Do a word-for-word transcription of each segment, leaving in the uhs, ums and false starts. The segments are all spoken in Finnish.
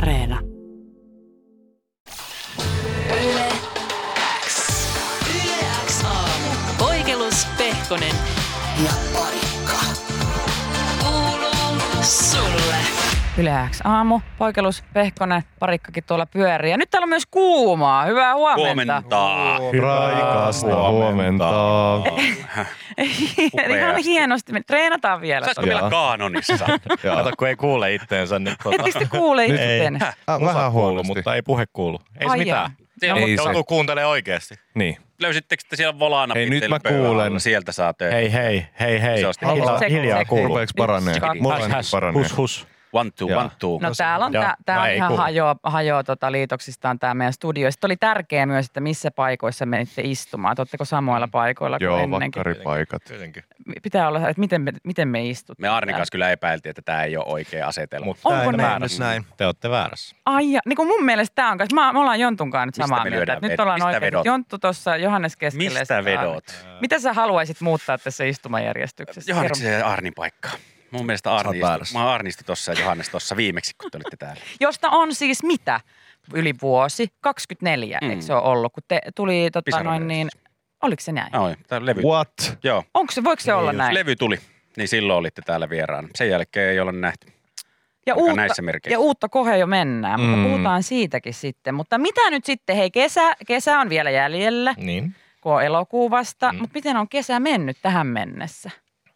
Areena. Yle X. Yle X aamu. Poikelus, Pehkonen ja Parikka. Kuuluu sulle. Yle X aamu, Poikelus, Pehkonen, Parikkakin tuolla pyörii. Ja nyt täällä on myös kuumaa. Hyvää huomenta. Huomenta. Raikasta huomenta. Ihan hienosti. Me treenataan vielä. Saisiko vielä kaanonissa? Kato, kun ei kuule itteensä. Niin tuota. Ettekö te kuule itteen? Vähän huonosti. Mutta ei puhe kuulu. Ei se Ai mitään. jaa. Ei se. Joutuu kuuntelemaan oikeasti. Niin. Löysittekö te siellä volana? Hei, nyt mä pöydän kuulen. alla? Sieltä saa töitä. Hei, hei, hei, hei. Se olisi Hiljaa, Check, hiljaa check. kuuluu. Rupeeks paranee? Yksi, Mulla Häs, on häs, paranee. hus, hus. One, two, Jaa. one, two. No täällä on, Joo. tää, tää No on ei ihan kuulu. hajoa, hajoa tota, liitoksistaan tää meidän studio. Sitten oli tärkeää myös, että missä paikoissa menitte istumaan. Oletteko samoilla paikoilla kuin Joo, ennenkin? vakkaripaikat. Tietenkin. Pitää olla, että miten me, miten me istutaan. Me Arnin kanssa kyllä epäiltiin, että tämä ei ole oikea asetelma. Mutta Onko näin, näin? väärässä. näin. Te olette väärässä. Ai ja, niin kuin mun mielestä tää on kanssa. Mä, me ollaan Jontun kanssa nyt Mistä samaa me mieltä. lyödään Että nyt vedot? ollaan Mistä oikein. vedot? Jonttu tuossa, Johannes keskellä. Mistä sitten vedot? Arni. Mitä sä haluaisit muuttaa tässä istumajärjestyksessä? Johanneksen ja Arnin paikka. Mun mielestä Arni, Sä oot väärässä. mä oon Arnisti tossa ja Johannes tossa viimeksi, kun te olitte täällä. Josta on siis mitä? Yli vuosi, kaksikymmentäneljä, Mm. eikö se ole ollut? Kun te tuli tota, Pisaran noin niin, oliko se näin? Oi, tää levy. What? Joo, Onko se, voiko se olla näin? levy tuli. Niin silloin olitte täällä vieraana. Sen jälkeen ei olla nähty. Ja aika uutta, näissä merkeissä. ja uutta kohea jo mennään, mutta Mm. puhutaan siitäkin sitten. Mutta mitä nyt sitten, hei kesä, kesä on vielä jäljellä, Niin. kun on elokuu vasta, Mm. mutta miten on kesä mennyt tähän mennessä?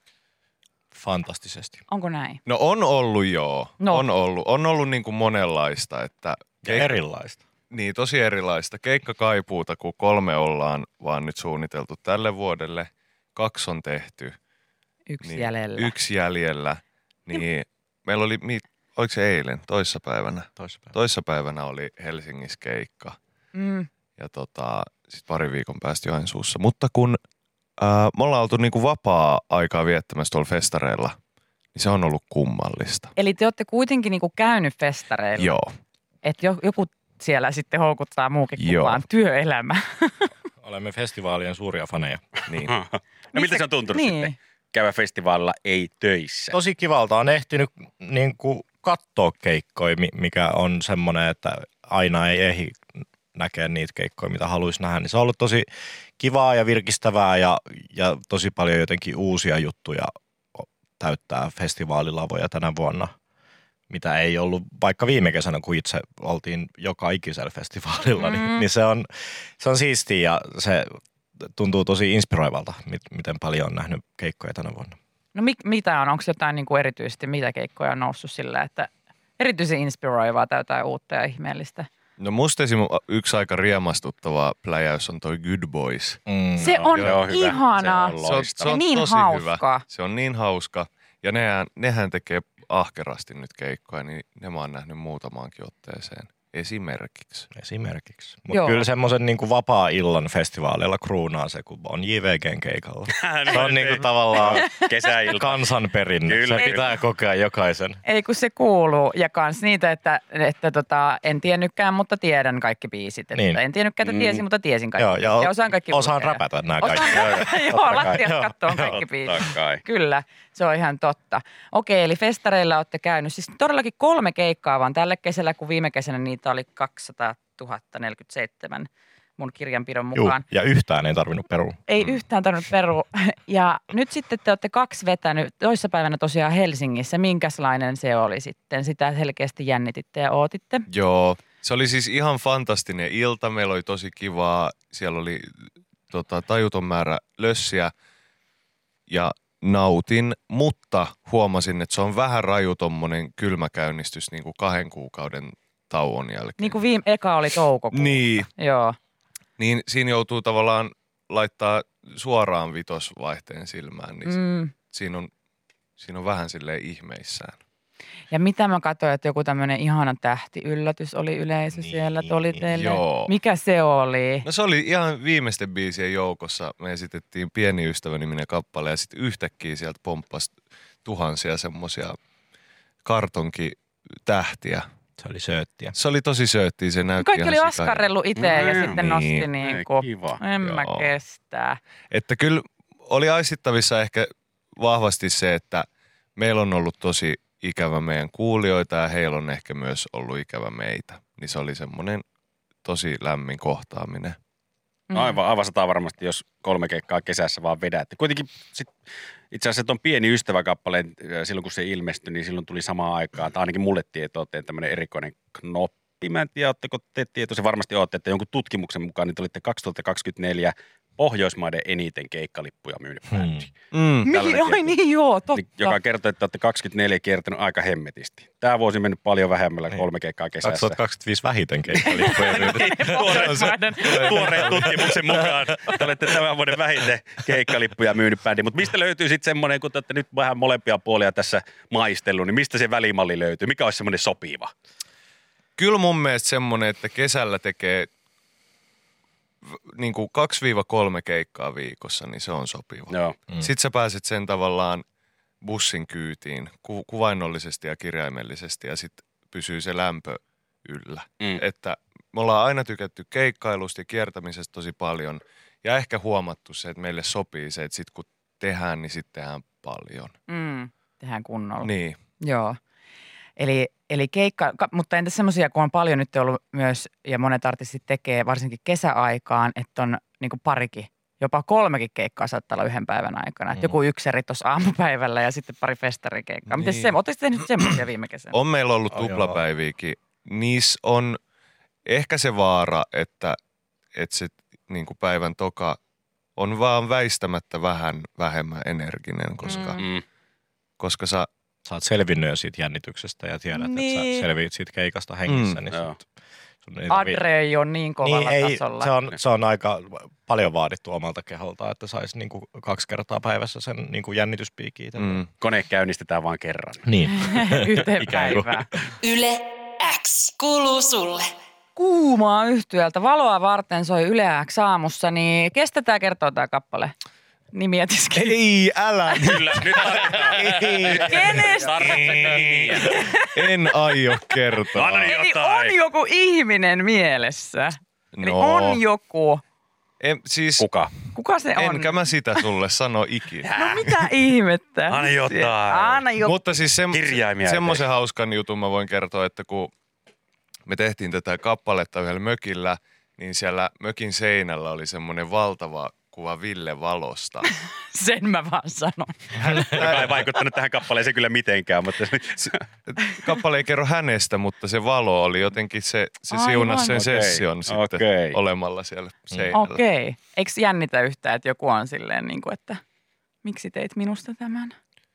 Fantastisesti. Onko näin? No on ollut joo. No. On ollut. On ollut niin kuin monenlaista. Että Ja erilaista. Niin, tosi erilaista. Keikkakaipuuta, kun kolme ollaan vaan nyt suunniteltu tälle vuodelle. Kaksi on tehty. Yksi Niin, jäljellä. Yksi jäljellä. Niin meillä oli, mi- oliko se eilen, toissapäivänä? Toissapäivä. Toissapäivänä oli Helsingissä keikka. Mm. Ja tota, sitten pari viikon päästä Joensuussa. Mutta kun ää, me ollaan oltu niinku vapaa-aikaa viettämässä tuolla festareilla, niin se on ollut kummallista. Eli te olette kuitenkin niinku käynyt festareilla, Joo. että jo, joku siellä sitten houkuttaa muukin kuin Joo. vaan työelämä. Olemme festivaalien suuria faneja. Niin. No miltä se on tuntunut niin. sitten? Käydä festivaalilla ei töissä. Tosi kivalta on ehtinyt niin kuin katsoa keikkoja, mi- mikä on semmoinen, että aina ei ehdi näkee niitä keikkoja, mitä haluaisi nähdä. Niin se on ollut tosi kivaa ja virkistävää ja, ja tosi paljon jotenkin uusia juttuja täyttää festivaalilavoja tänä vuonna, mitä ei ollut vaikka viime kesänä, kun itse oltiin joka ikisellä festivaalilla, Mm. niin, niin se on, se on siistiä ja se tuntuu tosi inspiroivalta, mit, miten paljon on nähnyt keikkoja tänä vuonna. No mi- mitä on? Onko jotain niinku erityisesti, mitä keikkoja on noussut sillä, että erityisen inspiroivaa tai jotain uutta ja ihmeellistä? No musta esim. Yksi aika riemastuttava pläjäys on toi Good Boys. Mm. Se on joo, hyvä. ihanaa. Se on Se on, loistava. se on niin tosi hauska. hyvä. Se on niin hauska. Ja nehän, nehän tekee ahkerasti nyt keikkoja, niin ne mä oon nähnyt muutamaankin otteeseen. Esimerkiksi. Esimerkiksi. Joo. Mutta kyllä semmoisen niin vapaa-illan festivaaleilla kruunaa se, kun on J V G:n keikalla. Se on niin kuin tavallaan Kesäilta. kansanperinne. Kyllä, Se pitää kyllä. kokea jokaisen. Ei kun se kuuluu. Ja kans niitä, että, että tota, en tiennytkään, mutta tiedän kaikki biisit. Että Niin. En tiennytkään, että Mm. tiesin, mutta tiesin kaikki Joo, biisit. ja, Ja osaan kaikki osaan lukea. räpätä nämä Osaan kaikki. räpätä. Joo, Totta kai. lattiasta Joo, kattoon joo. kaikki biisit. Totta kai. Kyllä, se on ihan totta. Okei, eli festareilla olette käynyt. Siis todellakin kolme keikkaa vaan tällä kesällä, kun viime kesänä niitä oli kaksisataatuhatta neljäkymmentäseitsemän mun kirjanpidon Juu, mukaan. ja yhtään ei tarvinnut perua. Ei yhtään tarvinnut perua. Ja nyt sitten te olette kaksi vetänyt toissapäivänä tosiaan Helsingissä. Minkälainen se oli sitten? Sitä selkeästi jännititte ja ootitte. Joo. Se oli siis ihan fantastinen ilta. Meillä oli tosi kivaa. Siellä oli tota, tajuton määrä lössiä ja nautin, mutta huomasin, että se on vähän raju tommonen kylmäkäynnistys niin kuin kahden kuukauden tauon jälkeen. Niin kuin viime eka oli toukokuussa. Niin, Joo. niin siinä joutuu tavallaan laittaa suoraan vitosvaihteen silmään, niin mm. Mm. siinä, on, siinä on vähän silleen ihmeissään. Ja mitä mä katsoin, että joku tämmöinen ihana tähti-yllätys oli yleisö Niin, siellä, että oli teille. joo. Mikä se oli? No se oli ihan viimeisten biisien joukossa. Me esitettiin Pieni ystävä-niminen kappale ja sitten yhtäkkiä sieltä pomppasi tuhansia semmoisia kartonkitähtiä. Se oli sööttiä. Se oli tosi sööttiä, se näytti Kaikki ihan oli sika- askarrellut itse ja Mm, sitten niin. nosti niin kuin, Kiva. en mä Joo. kestää. Että kyllä oli aistittavissa ehkä vahvasti se, että meillä on ollut tosi ikävä meidän kuulijoita ja heillä on ehkä myös ollut ikävä meitä. Niin se oli semmoinen tosi lämmin kohtaaminen. Mm. Aivan, aivan sataa varmasti, jos kolme keikkaa kesässä vaan vedätte. Kuitenkin sit, itse asiassa tuon pieni ystäväkappale, silloin kun se ilmestyi, niin silloin tuli samaan aikaan. Tai ainakin mulle tieto, että tämmöinen erikoinen knoppi. Mä en tiedä, ootteko te tietoisia, varmasti ootte, että jonkun tutkimuksen mukaan niin te olitte kaksituhattakaksikymmentäneljä Pohjoismaiden eniten keikkalippuja myynyt bändi. Mm. Mihin? Ai niin, joo, totta. Joka kertoo, että olette kaksikymmentäneljä kiertänyt aika hemmetisti. Tämä vuosi mennyt paljon vähemmällä, kolme keikkaa kesässä. kaksituhattakaksikymmentäviisi vähiten keikkalippuja myyty. Pohjoismaiden. Tuoreen tutkimuksen mukaan te olette tämän vuoden vähiten keikkalippuja myynyt bändi. Mutta mistä löytyy sitten semmoinen, kun te olette nyt vähän molempia puolia tässä maistellut, niin mistä se välimalli löytyy? Mikä olisi semmoinen sopiva? Kyllä mun mielestä semmoinen, että kesällä tekee niin kuin kaksi kolme keikkaa viikossa, niin se on sopiva. Joo. Mm. Sitten sä pääset sen tavallaan bussin kyytiin ku- kuvainnollisesti ja kirjaimellisesti ja sitten pysyy se lämpö yllä. Mm. Että me ollaan aina tykätty keikkailusta ja kiertämisestä tosi paljon ja ehkä huomattu se, että meille sopii se, että sitten kun tehdään, niin sitten tehdään paljon. Mm, tehdään kunnolla. Niin. Joo. Eli, eli keikka, ka- mutta entä semmoisia, kun on paljon nyt ollut myös, ja monet artistit tekee varsinkin kesäaikaan, että on niin kuin parikin, jopa kolmekin keikkaa saattaa olla yhden päivän aikana. Mm. Joku yksi eri tuossa aamupäivällä ja sitten pari festarikeikkaa. Niin. Miten se, ootteko tehnyt semmoisia viime kesänä? On meillä ollut Oh, tuplapäiviäkin. Niissä on ehkä se vaara, että, että se niin kuin päivän toka on vaan väistämättä vähän vähemmän energinen, koska, Mm. Mm. koska sä Sä oot selvinnyt jo siitä jännityksestä ja tiedät, Niin. että sä selviit siitä keikasta hengissä. Mm, niin joo. sit sun ei tarvii- Adre ei ole niin kovalla niin, ei, tasolla. se, on, se on aika paljon vaadittu omalta keholta, että saisi niinku kaksi kertaa päivässä sen niinku jännityspiikin itselleen. mm, Kone käynnistetään vaan kerran. Niin. Yhteen Ikään kuin. päivään. Yle X kuuluu sulle. Kuumaa yhtyöltä valoa varten soi Yle X aamussa, niin kestä tää kertoo tää kappale? Nimi etiskin. Ei, älä nyt. Kyllä, nyt tarvitaan. Kenestä? Tarvitsetko nimiä? en aio kertoa. Anna niin. Eli Jotain. on joku ihminen mielessä. Eli No. on joku. En, siis Kuka? Kuka se on? enkä mä sitä sulle sano ikinä. No mitä ihmettä? Anna jotain. Anna jotain. Mutta siis sem, Kirjaimia semmoisen hauskan jutun mä voin kertoa, että kun me tehtiin tätä kappaletta yhdellä mökillä, niin siellä mökin seinällä oli semmoinen valtava kuva Ville Valosta. Sen mä vaan sanon. Joka ei vaikuttanut tähän kappaleeseen kyllä mitenkään, mutta Kappale ei kerro hänestä, mutta se valo oli jotenkin se, se Aivan. siunasi sen Okei, session sitten okei. olemalla siellä seinällä. Okei. Eikö jännitä yhtään, että joku on silleen niin kuin, että miksi teit minusta tämän?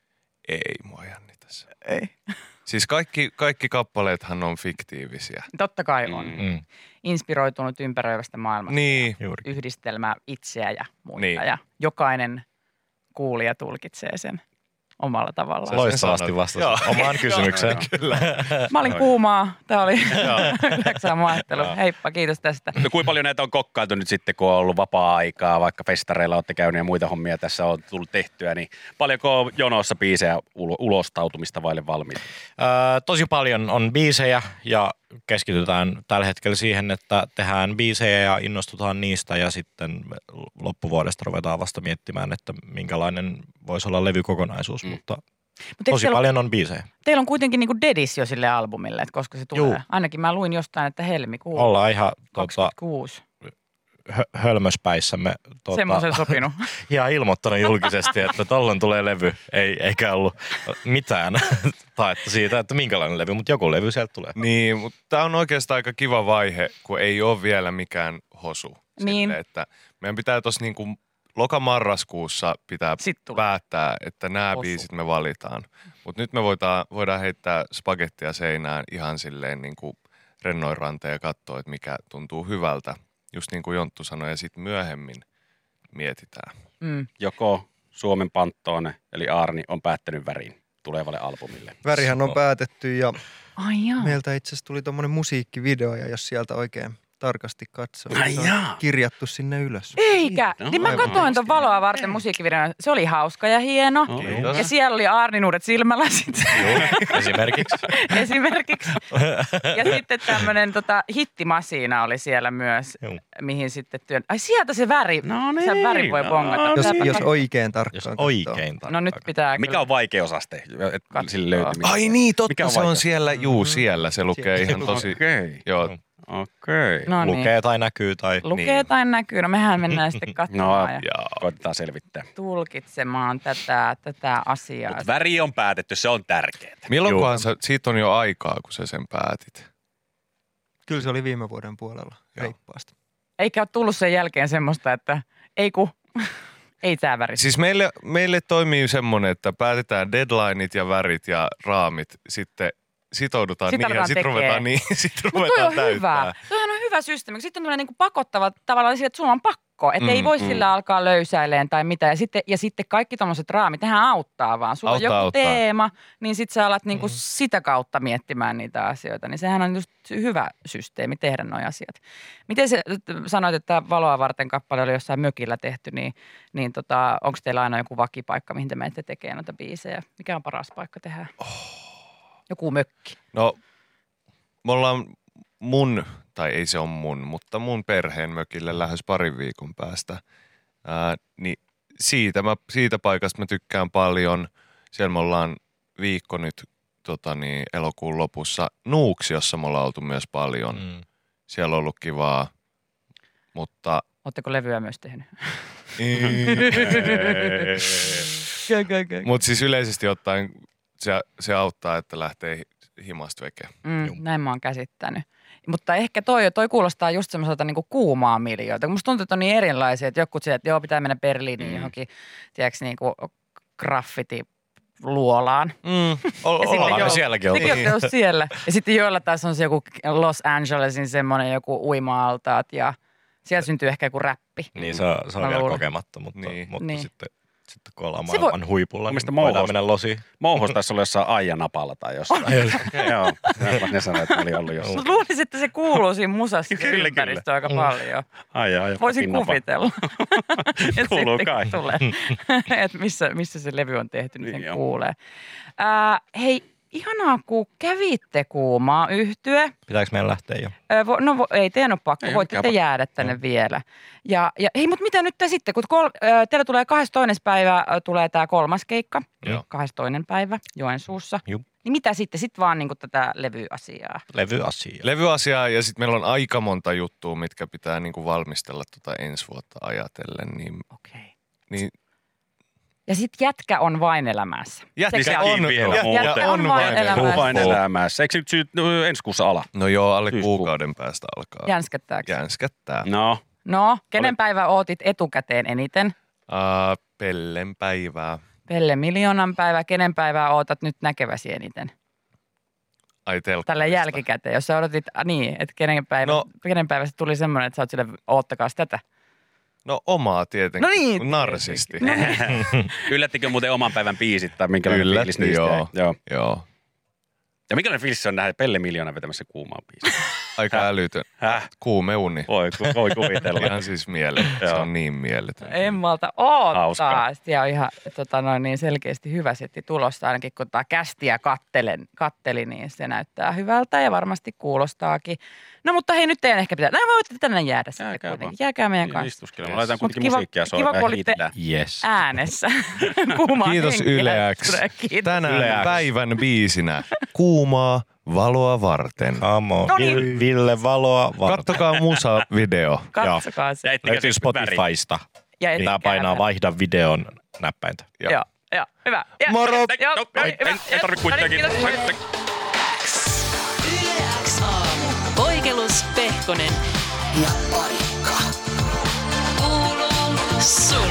Ei mua jännitä se. Ei. Siis kaikki, kaikki kappaleethan on fiktiivisiä. Totta kai on. Mm. Mm, Inspiroitunut ympäröivästä maailmasta. Niin, juuri. Yhdistelmä itseä ja muita. Niin. Ja jokainen kuulija tulkitsee sen omalla tavallaan. Loistavasti sanot. vastasit omaan kysymykseen. kyllä. Mä olin kuumaa. Tämä oli yhdeksän maattelu. Joo. Heippa, kiitos tästä. no, kuinka paljon näitä on kokkailtu nyt sitten, kun on ollut vapaa-aikaa, vaikka festareilla olette käyneet ja muita hommia tässä on tullut tehtyä, niin paljonko on jonossa biisejä ulo- ulostautumista vaille valmiita? Öö, tosi paljon on biisejä ja keskitytään tällä hetkellä siihen, että tehdään biisejä ja innostutaan niistä ja sitten loppuvuodesta ruvetaan vasta miettimään, että minkälainen voisi olla levykokonaisuus, Mm. mutta Mut eikö tosi teillä, paljon on biisejä. teillä on kuitenkin niinku dedis jo sille albumille, että koska se tulee. Juu. Ainakin mä luin jostain, että helmikuu Ollaan ihan tota, kaksikymmentäkuusi. hö- hölmöspäissämme tota, Semmoisen sopinut. ihan ilmoittanut julkisesti, että tollon tulee levy. Ei, eikä ollut mitään taetta siitä, että minkälainen levy, mutta joku levy sieltä tulee. Niin, mutta tämä on oikeastaan aika kiva vaihe, kun ei ole vielä mikään hosu. Niin. Sille, että meidän pitää tuossa niinku loka-marraskuussa pitää Sitten tulee. päättää, että nämä Hosu. biisit me valitaan. Mutta nyt me voidaan, voidaan heittää spagettia seinään ihan silleen niin kuin rennoin ranteen ja katsoa, että mikä tuntuu hyvältä. Just niin kuin Jonttu sanoi, ja sitten myöhemmin mietitään. Mm. Joko Suomen Panttoone, eli Aarni, on päättänyt värin tulevalle albumille. Värihän on päätetty ja Ai jaa. meiltä itse asiassa tuli tommonen musiikkivideo ja jos sieltä oikein tarkasti katsoa. Ai Se on jaa. kirjattu sinne ylös. Eikä. No, Niin mä aivan katsoin ton Valoa varten musiikkivideon. Se oli hauska ja hieno. Kiitos. Ja siellä oli Aarnin uudet silmälasit Esimerkiksi. esimerkiksi. Ja sitten tämmönen tota, hittimasiina oli siellä myös, Joo. mihin sitten työn... Ai sieltä se väri. No niin. Se väri voi No bongata. niin. Jos, Täältä jos kat- oikein tarkkaan Jos katsoo. oikein No nyt tarkkaan. pitää Mikä kyllä... on vaikeusaste, että Katsoa. sille löytyy? Ai niin, Mikä totta, on se on vaikea? siellä, juu siellä, se lukee Siellä. ihan tosi, Okei, joo, okei. No niin. Lukee tai näkyy tai... Lukee niin. tai näkyy. No mehän mennään sitten No, katsomaan ja joo. koitetaan selvittää. tulkitsemaan tätä, tätä asiaa. Mutta väri on päätetty, se on tärkeää. Milloinkohan sä, siitä on jo aikaa, kun sä sen päätit? Kyllä se oli viime vuoden puolella Joo. reippaasti. Eikä ole tullut sen jälkeen semmoista, että ei ku, ei tää väri. Siis meille, meille toimii semmoinen, että päätetään deadlineit ja värit ja raamit, sitten sitoudutaan Sitten niin ja aletaan sitten tekee. ruvetaan niin, sitten Mutta toi ruvetaan on hyvä. täyttää. Toihan on hyvä systeemi. Sitten on tämmöinen niinku pakottava tavallaan sille, että sulla on pakko. Että Mm, ei voi mm. sillä alkaa löysäileen tai mitä. Ja sitten, ja sitten kaikki tommoset raamit, nehän auttaa vaan. Sulla Auttaa, on joku auttaa. teema, niin sit sä alat niinku sitä kautta miettimään niitä asioita. Niin sehän on just hyvä systeemi tehdä nuo asiat. Miten se, sanoit, että Valoa varten kappale oli jossain mökillä tehty, niin, niin tota, onko teillä aina joku vakipaikka, mihin te menette tekemään noita biisejä? Mikä on paras paikka tehdä? Joku mökki. No, me ollaan mun, tai ei se ole mun, mutta mun perheen mökille lähes parin viikon päästä. Ää, niin siitä, mä, siitä paikasta mä tykkään paljon. Siellä me ollaan viikko nyt tota niin, elokuun lopussa. Nuuksiossa me ollaan oltu myös paljon. Mm. Siellä on ollut kivaa, mutta... Oletteko levyä myös tehnyt? Mutta siis yleisesti ottaen se, se auttaa, että lähtee hi- himasta veke. Mm, näin mä oon käsittänyt. Mutta ehkä toi, toi kuulostaa just semmoiselta niinku kuumaa miljoita. Kun musta tuntuu, että on niin erilaisia, että jotkut sieltä, että joo, pitää mennä Berliiniin Mm. johonkin, tiedätkö, niinku graffiti luolaan. Mm, ol, Ja sitten Ollaan me joo, sielläkin oltu. Sekin olette just siellä. Ja sitten joilla taas on se joku Los Angelesin semmoinen joku uima-altaat ja siellä syntyy ehkä joku räppi. Niin se on, se on Mä vielä luulen. kokematta, mutta, Niin. mutta Niin. sitten, sitten kun ollaan Se voi- maailman huipulla, Mistä niin voidaan mouhos- mennä losiin. Mouhos taisi olla jossain Aijanapalla tai jossain. Joo, ne sanoivat, että oli ollut jossain. Mutta luulisin, että se kuuluu siinä musassa Kyllä, ympäristöön aika paljon. Ai, ai, Voisin pinnapa. kuvitella. Ja Kuuluu sitten, kai. kun tulee, että missä, missä se levy on tehty, niin Niin sen joo. kuulee. Ää, hei, ihanaa, kun kävitte Kuumaa yhtye. Pitääkö meidän lähteä jo? Ö, vo, no vo, ei teidän ole pakko, Ei voitte ole te mikään jäädä tänne no. vielä. Ja, ja hei, mutta mitä nyt te sitten, kun kol, ö, teillä tulee kahdestoinen päivä, ö, tulee tämä kolmas keikka, Joo. kahdestoinen päivä Joensuussa. Juu. Niin mitä sitten? Sitten vaan niin tätä levyasiaa. Levyasia. Levyasiaa ja sitten meillä on aika monta juttua, mitkä pitää niinku valmistella tota ensi vuotta ajatellen. Niin, Okei. Okay. niin Ja sitten jätkä on vain elämässä. jätkä Sekä on, vielä jätkä muuten. on vain elämässä. Vain elämässä. Eikö se nyt syy- no, ensi kuussa ala? No joo, alle Syyskuu. kuukauden päästä alkaa Jänskättääkö? jänskättää. No, No, kenen Oli- päivä ootit etukäteen eniten? Uh, Pellen päivää. Pelle Miljoonan päivä. Kenen päivää ootat nyt näkeväsi eniten? Ai telkkarista. Tällä jälkikäteen, jos sä odotit, äh, niin, että kenen, päivä, no, No. kenen päivästä tuli semmoinen, että sä oot sille, oottakaas tätä. No omaa tietenkin. No niin, Narsisti. yllättikö muuten oman päivän biisit tai minkälainen Yllätti, fiilis niistä joo. jäi? Joo. Joo. Ja minkälainen fiilis se on nähdä Pelle Miljoona vetämässä kuumaa biisiä? Aika älytön. Häh? Kuume uni. Voi, ku- voi kuvitella. Ihan siis mieletön. Se Joo. on niin mieletön. En malta oottaa. Hauskaa. Ja on ihan tota noin, niin selkeästi hyvä setti tulosta. Ainakin kun tämä kästiä kattelen, katteli, niin se näyttää hyvältä ja varmasti kuulostaakin. No mutta hei, nyt teidän ehkä pitää. No voitte tänne jäädä sitten Jääkää kuitenkin. vaan. Jääkää meidän Niin, kanssa. istuskelemaan. Laitetaan Mut kuitenkin kiva- musiikkia kiva, soimaan kun ja olitte hiitellään. Yes. äänessä. Kuumaa Kiitos henkiä. Yle X. Kiitos. Tänään Yle X. päivän biisinä kuumaa valoa varten. Come on. No niin. Vil- Ville Valoa varten. Kattokaa musa-video. Katsokaa se. Ja ettekä Löytyy se väri. Spotifysta. Ja Pitää ettekää painaa tätä. vaihda videon näppäintä. Joo. Joo, joo, hyvä. Ja, Moro! Joo, No, joo, ei, hyvä. ei, ei tarvitse kuitenkin. No niin, kiitos. Yle X aamu. Poikelus, Pehkonen ja Parikka. Kuuluu sulle.